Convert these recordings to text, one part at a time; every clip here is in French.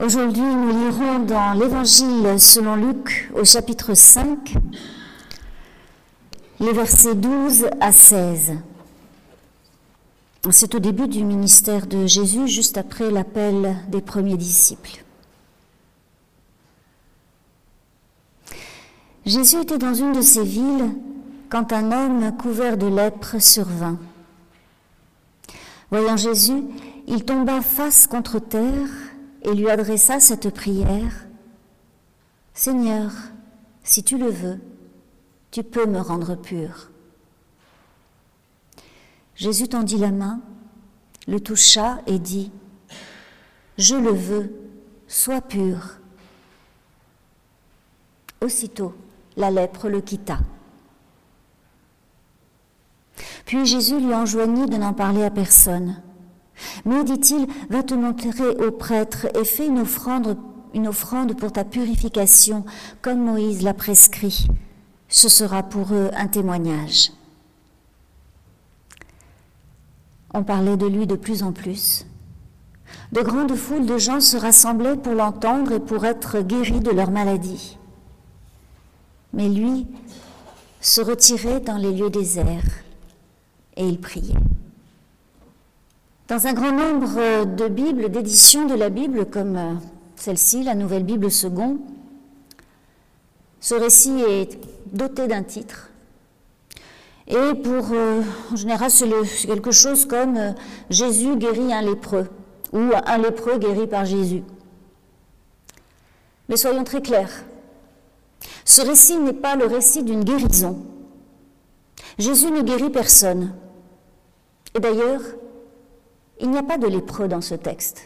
Aujourd'hui, nous lirons dans l'Évangile selon Luc au chapitre 5, les versets 12 à 16. C'est au début du ministère de Jésus, juste après l'appel des premiers disciples. Jésus était dans une de ces villes quand un homme couvert de lèpre survint. Voyant Jésus, il tomba face contre terre et lui adressa cette prière. « Seigneur, si tu le veux, tu peux me rendre pur. » Jésus tendit la main, le toucha et dit « Je le veux, sois pur. » Aussitôt, la lèpre le quitta. Puis Jésus lui enjoignit de n'en parler à personne. Mais, dit-il, va te montrer au prêtre et fais une offrande pour ta purification, comme Moïse l'a prescrit. Ce sera pour eux un témoignage. On parlait de lui de plus en plus. De grandes foules de gens se rassemblaient pour l'entendre et pour être guéris de leur maladie. Mais lui se retirait dans les lieux déserts et il priait. Dans un grand nombre de Bibles, d'éditions de la Bible, comme celle-ci, la Nouvelle Bible Second, ce récit est doté d'un titre. Et en général, c'est quelque chose comme « Jésus guérit un lépreux » ou « Un lépreux guéri par Jésus ». Mais soyons très clairs, ce récit n'est pas le récit d'une guérison. Jésus ne guérit personne. Et d'ailleurs, il n'y a pas de lépreux dans ce texte.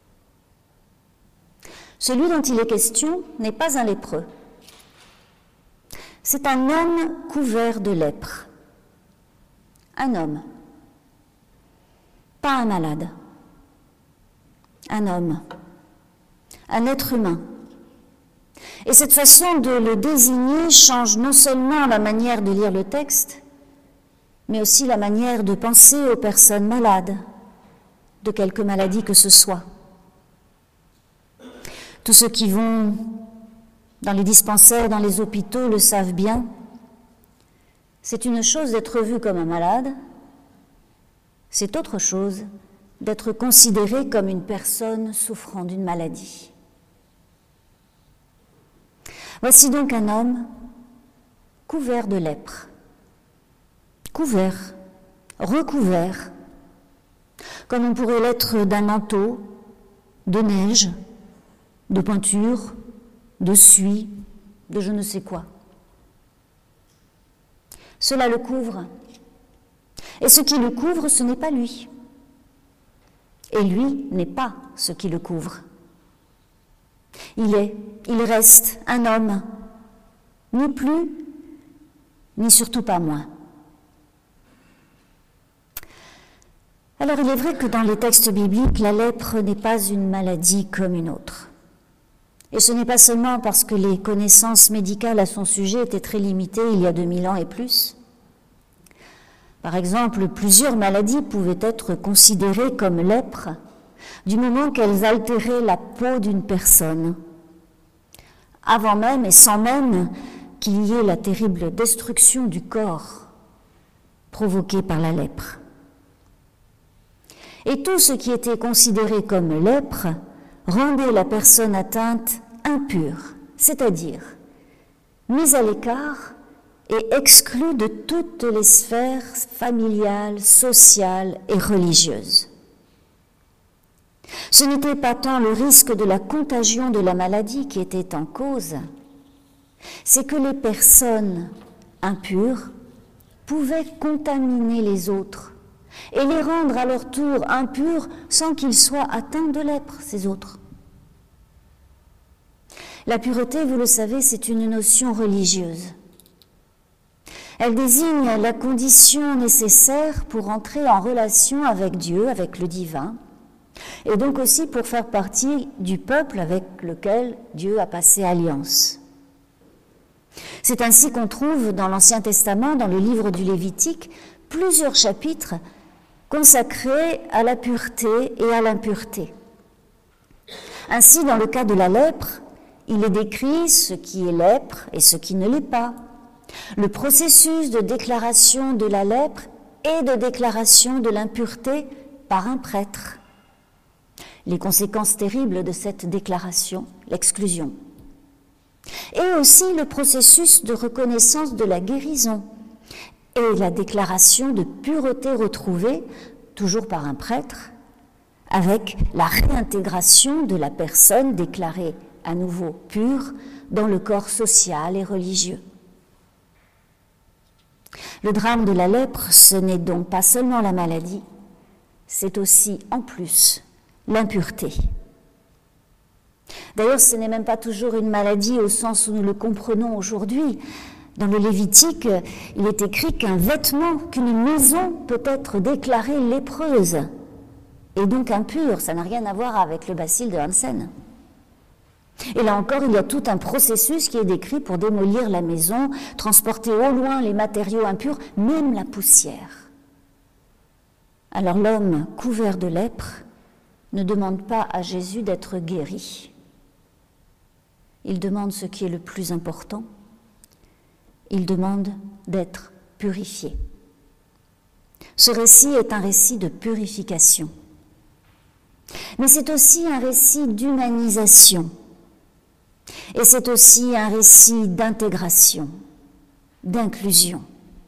Celui dont il est question n'est pas un lépreux. C'est un homme couvert de lèpre. Un homme. Pas un malade. Un homme. Un être humain. Et cette façon de le désigner change non seulement la manière de lire le texte, mais aussi la manière de penser aux personnes malades, de quelque maladie que ce soit. Tous ceux qui vont dans les dispensaires, dans les hôpitaux le savent bien. C'est une chose d'être vu comme un malade, c'est autre chose d'être considéré comme une personne souffrant d'une maladie. Voici donc un homme couvert de lèpre, couvert, recouvert, comme on pourrait l'être d'un manteau, de neige, de peinture, de suie, de je ne sais quoi. Cela le couvre. Et ce qui le couvre, ce n'est pas lui. Et lui n'est pas ce qui le couvre. Il reste un homme, ni plus, ni surtout pas moins. Alors il est vrai que dans les textes bibliques, la lèpre n'est pas une maladie comme une autre. Et ce n'est pas seulement parce que les connaissances médicales à son sujet étaient très limitées il y a 2000 ans et plus. Par exemple, plusieurs maladies pouvaient être considérées comme lèpre du moment qu'elles altéraient la peau d'une personne, avant même et sans même qu'il y ait la terrible destruction du corps provoquée par la lèpre. Et tout ce qui était considéré comme lèpre rendait la personne atteinte impure, c'est-à-dire mise à l'écart et exclue de toutes les sphères familiales, sociales et religieuses. Ce n'était pas tant le risque de la contagion de la maladie qui était en cause, c'est que les personnes impures pouvaient contaminer les autres et les rendre à leur tour impurs sans qu'ils soient atteints de lèpre, ces autres. La pureté, vous le savez, c'est une notion religieuse. Elle désigne la condition nécessaire pour entrer en relation avec Dieu, avec le divin, et donc aussi pour faire partie du peuple avec lequel Dieu a passé alliance. C'est ainsi qu'on trouve dans l'Ancien Testament, dans le livre du Lévitique, plusieurs chapitres consacrés à la pureté et à l'impureté. Ainsi, dans le cas de la lèpre, il est décrit ce qui est lèpre et ce qui ne l'est pas. Le processus de déclaration de la lèpre et de déclaration de l'impureté par un prêtre. Les conséquences terribles de cette déclaration, l'exclusion. Et aussi le processus de reconnaissance de la guérison et la déclaration de pureté retrouvée, toujours par un prêtre, avec la réintégration de la personne déclarée à nouveau pure dans le corps social et religieux. Le drame de la lèpre, ce n'est donc pas seulement la maladie, c'est aussi, en plus, l'impureté. D'ailleurs, ce n'est même pas toujours une maladie au sens où nous le comprenons aujourd'hui. Dans le Lévitique, il est écrit qu'un vêtement, qu'une maison peut être déclarée lépreuse et donc impure. Ça n'a rien à voir avec le bacille de Hansen. Et là encore, il y a tout un processus qui est décrit pour démolir la maison, transporter au loin les matériaux impurs, même la poussière. Alors l'homme couvert de lèpre ne demande pas à Jésus d'être guéri. Il demande ce qui est le plus important. Il demande d'être purifié. Ce récit est un récit de purification. Mais c'est aussi un récit d'humanisation. Et c'est aussi un récit d'intégration, d'inclusion.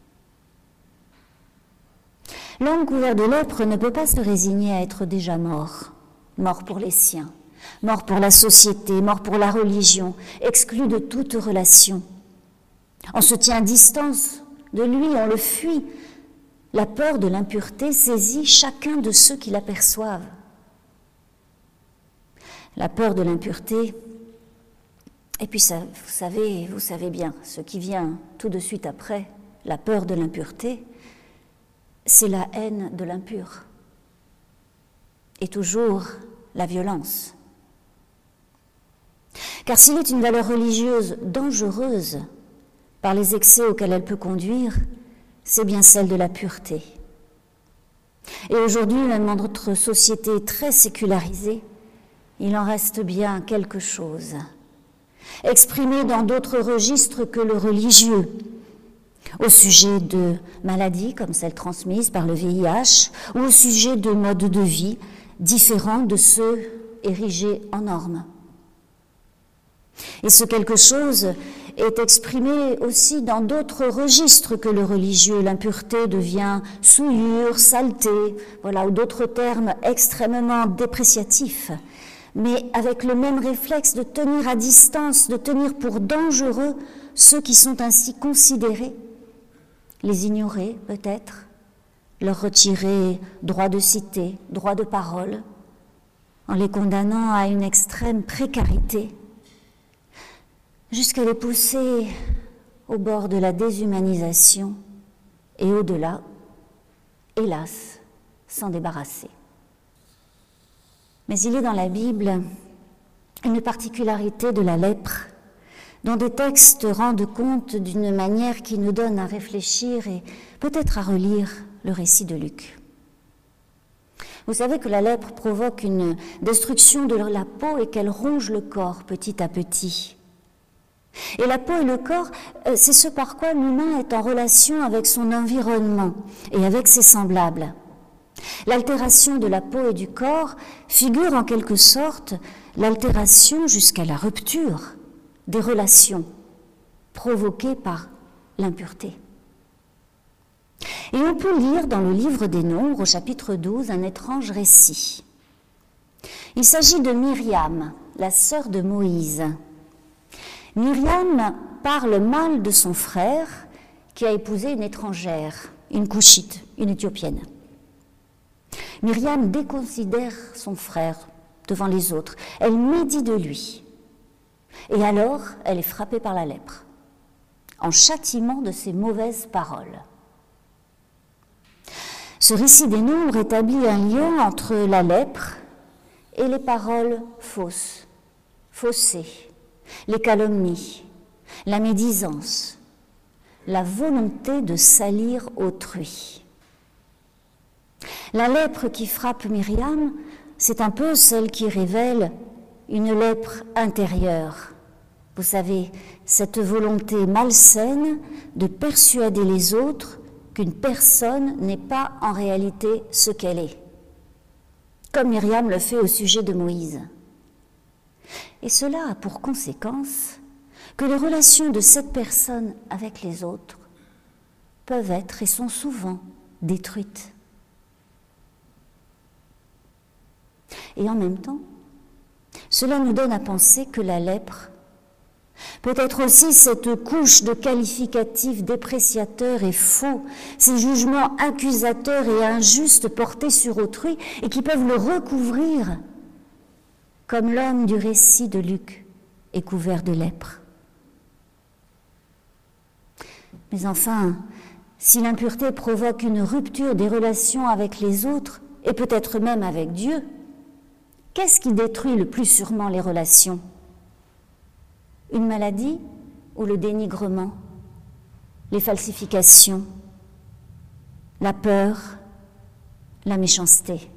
L'homme couvert de lèpre ne peut pas se résigner à être déjà mort, mort pour les siens, mort pour la société, mort pour la religion, exclu de toute relation. On se tient à distance de lui, on le fuit. La peur de l'impureté saisit chacun de ceux qui l'aperçoivent. La peur de l'impureté, et puis ça, vous savez bien, ce qui vient tout de suite après, la peur de l'impureté, c'est la haine de l'impur. Et toujours la violence. Car s'il est une valeur religieuse dangereuse par les excès auxquels elle peut conduire, c'est bien celle de la pureté. Et aujourd'hui, même dans notre société très sécularisée, il en reste bien quelque chose, exprimé dans d'autres registres que le religieux, au sujet de maladies comme celles transmises par le VIH ou au sujet de modes de vie différents de ceux érigés en normes. Et ce quelque chose est exprimé aussi dans d'autres registres que le religieux. L'impureté devient souillure, saleté, voilà, ou d'autres termes extrêmement dépréciatifs, mais avec le même réflexe de tenir à distance, de tenir pour dangereux ceux qui sont ainsi considérés, les ignorer peut-être, leur retirer droit de cité, droit de parole, en les condamnant à une extrême précarité, jusqu'à les pousser au bord de la déshumanisation et au-delà, hélas, s'en débarrasser. Mais il est dans la Bible une particularité de la lèpre, dont des textes rendent compte d'une manière qui nous donne à réfléchir et peut-être à relire le récit de Luc. Vous savez que la lèpre provoque une destruction de la peau et qu'elle ronge le corps petit à petit. Et la peau et le corps, c'est ce par quoi l'humain est en relation avec son environnement et avec ses semblables. L'altération de la peau et du corps figure en quelque sorte l'altération jusqu'à la rupture des relations provoquées par l'impureté. Et on peut lire dans le livre des Nombres, au chapitre 12, un étrange récit. Il s'agit de Myriam, la sœur de Moïse. Myriam parle mal de son frère qui a épousé une étrangère, une Couchite, une Éthiopienne. Myriam déconsidère son frère devant les autres. Elle médit de lui. Et alors, elle est frappée par la lèpre, en châtiment de ses mauvaises paroles. Ce récit des Nombres établit un lien entre la lèpre et les paroles fausses, faussées, les calomnies, la médisance, la volonté de salir autrui. La lèpre qui frappe Myriam, c'est un peu celle qui révèle une lèpre intérieure. Vous savez, cette volonté malsaine de persuader les autres qu'une personne n'est pas en réalité ce qu'elle est, comme Myriam le fait au sujet de Moïse. Et cela a pour conséquence que les relations de cette personne avec les autres peuvent être et sont souvent détruites. Et en même temps, cela nous donne à penser que la lèpre peut être aussi cette couche de qualificatifs dépréciateurs et faux, ces jugements accusateurs et injustes portés sur autrui et qui peuvent le recouvrir, comme l'homme du récit de Luc est couvert de lèpre. Mais enfin, si l'impureté provoque une rupture des relations avec les autres et peut-être même avec Dieu, qu'est-ce qui détruit le plus sûrement les relations ? Une maladie ou le dénigrement, les falsifications, la peur, la méchanceté.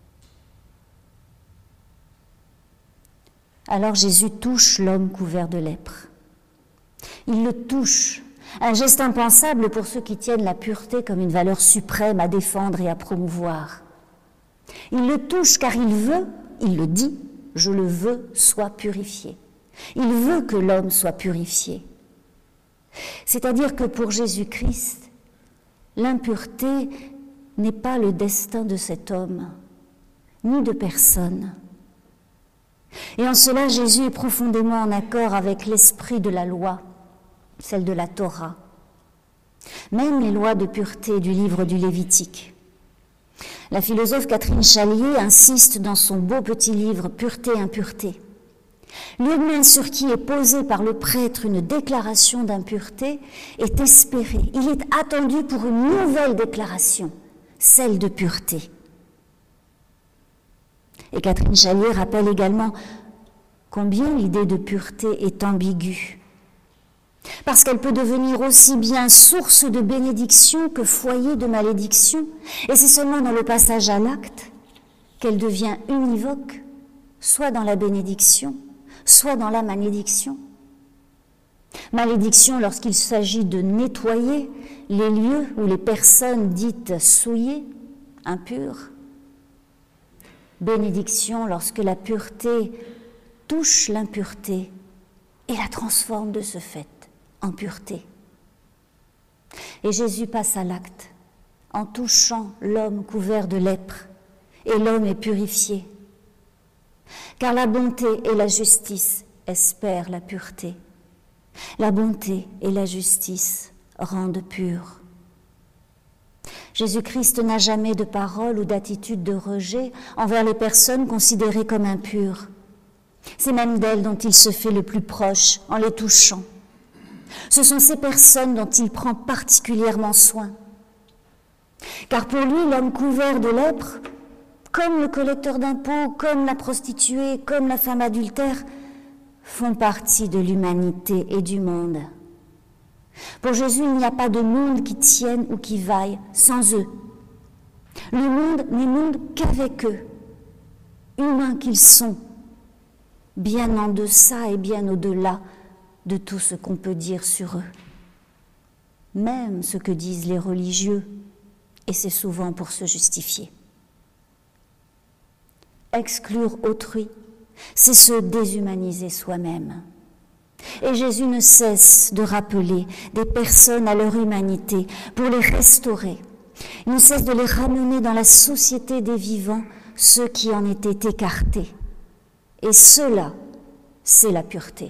Alors Jésus touche l'homme couvert de lèpre. Il le touche, un geste impensable pour ceux qui tiennent la pureté comme une valeur suprême à défendre et à promouvoir. Il le touche car il veut, il le dit, je le veux, sois purifié. Il veut que l'homme soit purifié. C'est-à-dire que pour Jésus-Christ, l'impureté n'est pas le destin de cet homme, ni de personne. Et en cela, Jésus est profondément en accord avec l'esprit de la loi, celle de la Torah, même les lois de pureté du livre du Lévitique. La philosophe Catherine Chalier insiste dans son beau petit livre « Pureté, impureté ». L'humain sur qui est posée par le prêtre une déclaration d'impureté est espéré. Il est attendu pour une nouvelle déclaration, celle de pureté. Et Catherine Chalier rappelle également combien l'idée de pureté est ambiguë, parce qu'elle peut devenir aussi bien source de bénédiction que foyer de malédiction, et c'est seulement dans le passage à l'acte qu'elle devient univoque, soit dans la bénédiction, soit dans la malédiction. Malédiction lorsqu'il s'agit de nettoyer les lieux ou les personnes dites souillées, impures. Bénédiction lorsque la pureté touche l'impureté et la transforme de ce fait en pureté. Et Jésus passe à l'acte en touchant l'homme couvert de lèpre, et l'homme est purifié. Car la bonté et la justice espèrent la pureté. La bonté et la justice rendent pur. Jésus-Christ n'a jamais de parole ou d'attitude de rejet envers les personnes considérées comme impures. C'est même d'elles dont il se fait le plus proche en les touchant. Ce sont ces personnes dont il prend particulièrement soin. Car pour lui, l'homme couvert de lèpre, comme le collecteur d'impôts, comme la prostituée, comme la femme adultère, font partie de l'humanité et du monde. Pour Jésus, il n'y a pas de monde qui tienne ou qui vaille sans eux. Le monde n'est monde qu'avec eux, humains qu'ils sont, bien en deçà et bien au-delà de tout ce qu'on peut dire sur eux. Même ce que disent les religieux, et c'est souvent pour se justifier. Exclure autrui, c'est se déshumaniser soi-même. Et Jésus ne cesse de rappeler des personnes à leur humanité pour les restaurer. Il ne cesse de les ramener dans la société des vivants, ceux qui en étaient écartés. Et cela, c'est la pureté.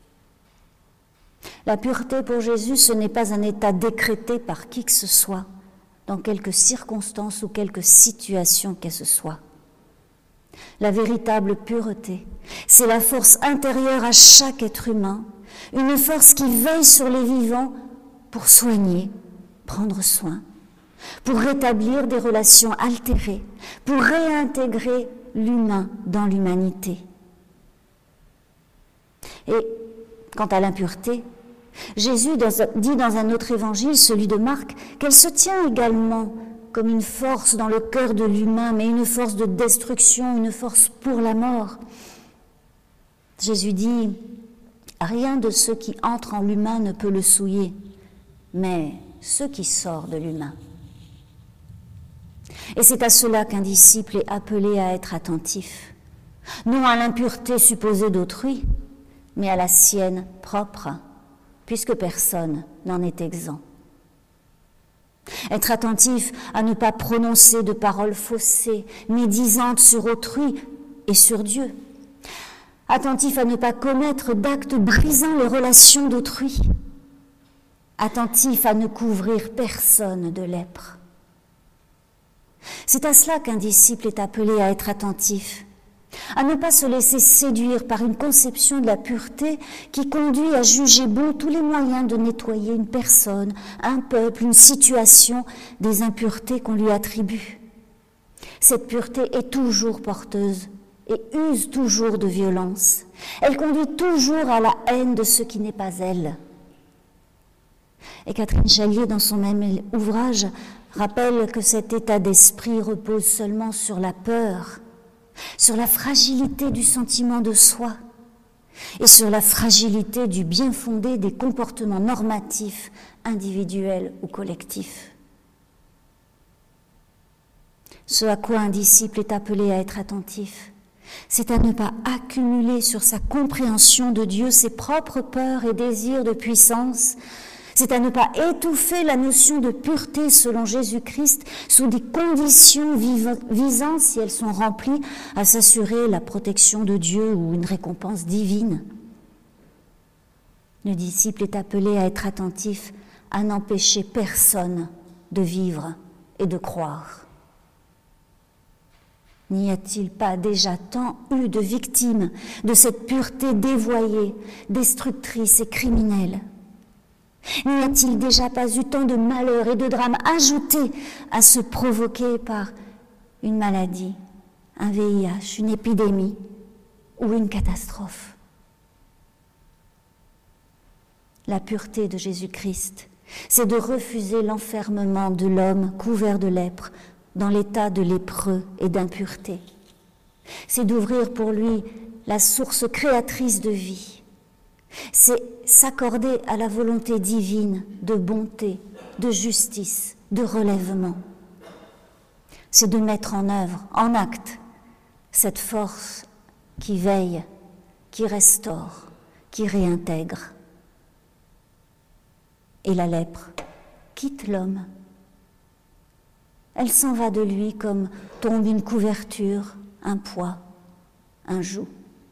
La pureté pour Jésus, ce n'est pas un état décrété par qui que ce soit, dans quelques circonstances ou quelques situations que ce soit. La véritable pureté, c'est la force intérieure à chaque être humain, une force qui veille sur les vivants pour soigner, prendre soin, pour rétablir des relations altérées, pour réintégrer l'humain dans l'humanité. Et quant à l'impureté, Jésus dit dans un autre évangile, celui de Marc, qu'elle se tient également comme une force dans le cœur de l'humain, mais une force de destruction, une force pour la mort. Jésus dit « Rien de ce qui entre en l'humain ne peut le souiller, mais ce qui sort de l'humain. » Et c'est à cela qu'un disciple est appelé à être attentif, non à l'impureté supposée d'autrui, mais à la sienne propre, puisque personne n'en est exempt. Être attentif à ne pas prononcer de paroles faussées, médisantes sur autrui et sur Dieu. Attentif à ne pas commettre d'actes brisant les relations d'autrui. Attentif à ne couvrir personne de lèpre. C'est à cela qu'un disciple est appelé à être attentif, à ne pas se laisser séduire par une conception de la pureté qui conduit à juger bon tous les moyens de nettoyer une personne, un peuple, une situation des impuretés qu'on lui attribue. Cette pureté est toujours porteuse et use toujours de violence. Elle conduit toujours à la haine de ce qui n'est pas elle. Et Catherine Chalier, dans son même ouvrage, rappelle que cet état d'esprit repose seulement sur la peur, sur la fragilité du sentiment de soi et sur la fragilité du bien fondé des comportements normatifs, individuels ou collectifs. Ce à quoi un disciple est appelé à être attentif, c'est à ne pas accumuler sur sa compréhension de Dieu ses propres peurs et désirs de puissance. C'est à ne pas étouffer la notion de pureté selon Jésus-Christ sous des conditions visant, si elles sont remplies, à s'assurer la protection de Dieu ou une récompense divine. Le disciple est appelé à être attentif, à n'empêcher personne de vivre et de croire. N'y a-t-il pas déjà tant eu de victimes de cette pureté dévoyée, destructrice et criminelle ? N'y a-t-il déjà pas eu tant de malheurs et de drames ajoutés à se provoquer par une maladie, un VIH, une épidémie ou une catastrophe? La pureté de Jésus-Christ, c'est de refuser l'enfermement de l'homme couvert de lèpre dans l'état de lépreux et d'impureté. C'est d'ouvrir pour lui la source créatrice de vie. C'est s'accorder à la volonté divine de bonté, de justice, de relèvement. C'est de mettre en œuvre, en acte, cette force qui veille, qui restaure, qui réintègre. Et la lèpre quitte l'homme. Elle s'en va de lui comme tombe une couverture, un poids, un joug.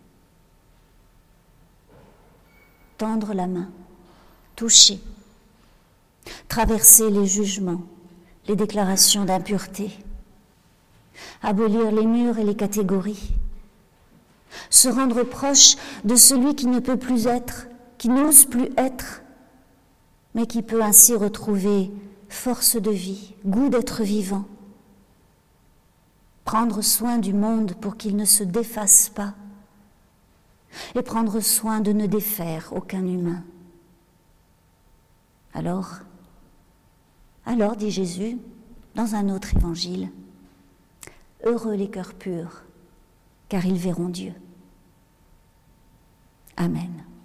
Tendre la main, toucher, traverser les jugements, les déclarations d'impureté, abolir les murs et les catégories, se rendre proche de celui qui ne peut plus être, qui n'ose plus être, mais qui peut ainsi retrouver force de vie, goût d'être vivant, prendre soin du monde pour qu'il ne se défasse pas, et prendre soin de ne défaire aucun humain. Alors, dit Jésus, dans un autre évangile, « Heureux les cœurs purs, car ils verront Dieu. » Amen.